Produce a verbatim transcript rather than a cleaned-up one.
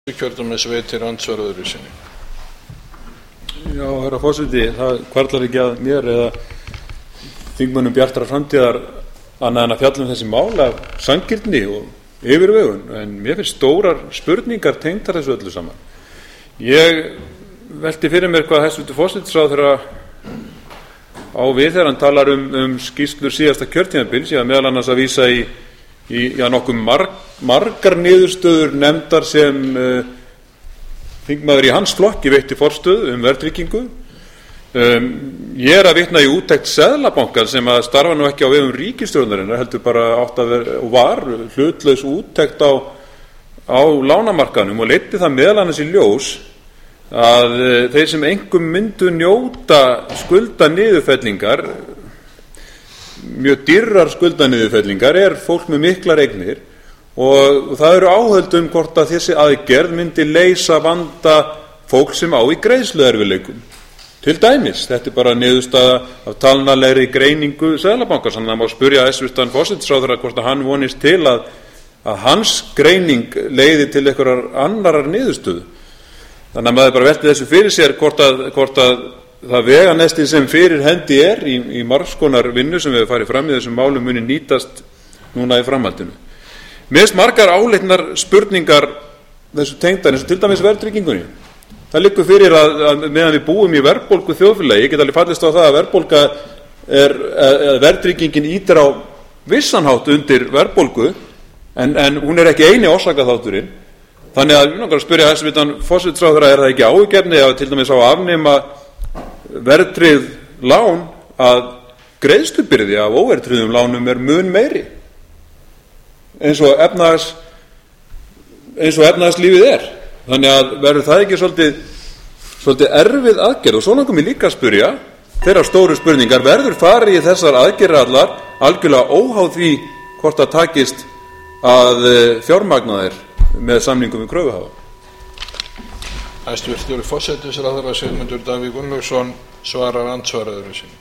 Kjördæmisveitir andsvar öðru sinni. Já, herra forseti, það hvarflar ekki að mér eða þingmönnum Bjartrar framtíðar annað en að fjalla um þessi mál af sanngirni og yfirvegun, en mér finnst stórar spurningar tengdar þessu öllu saman. Ég velti fyrir mér hvað hæstvirtur forsætisráðherra á við þegar hann talar um, um skýrslur síðasta kjörtímabils, ég var meðal annars að vísa í í já, nokkuð marg, margar niðurstöður nefndar sem uh, þingmaður í hans flokki veitti forstöðu um verðtryggingu. Um, ég er að vitna í úttekt Seðlabankans sem að starfa nú ekki á vegum ríkisstjórnarinnar, heldur bara átt að vera og var hlutlaus úttekt á, á lánamarkaðnum og leiddi það meðal annars í ljós að uh, þeir sem einkum myndu njóta skulda niðurfellingar, mjög dýrar skuldaniðurfellingar, er fólk með miklar eignir og, og það eru áhöld um hvort að þessi aðgerð myndi leysa vanda fólk sem á í greiðsluerfiðleikum. Til dæmis, þetta er bara niðurstaða af talnalegri greiningu Seðlabankans, þannig að það má spyrja hæstvirtan forsætisráðherra hvort að hann vonist til að, að hans greining leiði til einhverjar annarar niðurstöðu. Þannig að maður bara velti þessu fyrir sér hvort að, hvort að það veganesti sem fyrir hendi er í, í margs konar vinnu sem við farið fram í þessum málum muni nýtast núna í framhaldinu. Mér finnst margar áleitnar spurningar þessu tengdar, eins og til dæmis verðtryggingunni. Það liggur fyrir að, að meðan við búum í verðbólgu þjóðfélagi, ég get alveg fallist á það að verðbólga er, að verðtryggingin ýtir á vissan hátt undir verðbólgu, en, en hún er ekki eini orsakaþátturinn. Þannig að ég langar að spyrja hæstvirtan forsætisráðherra, er það ekki áhyggjuefni að til dæmis á að afnema verðtryggð lán að greiðslubyrði af óverðtryggðum lánum er mun meiri eins og efnahags eins og efnahagslífið er. Þannig að verður það ekki svolítið, svolítið erfið aðgerð. Og svo langar mér líka að spyrja þeirra stóru spurningar, verður farið í þessar aðgerðir allar algjörlega óháð því hvort það takist að fjármagna þeir með samningum við kröfuhafa? Hæstvirtur forsætisráðherra Sigmundur Davíð Gunnlaugsson svarar andsvar öðru sinni.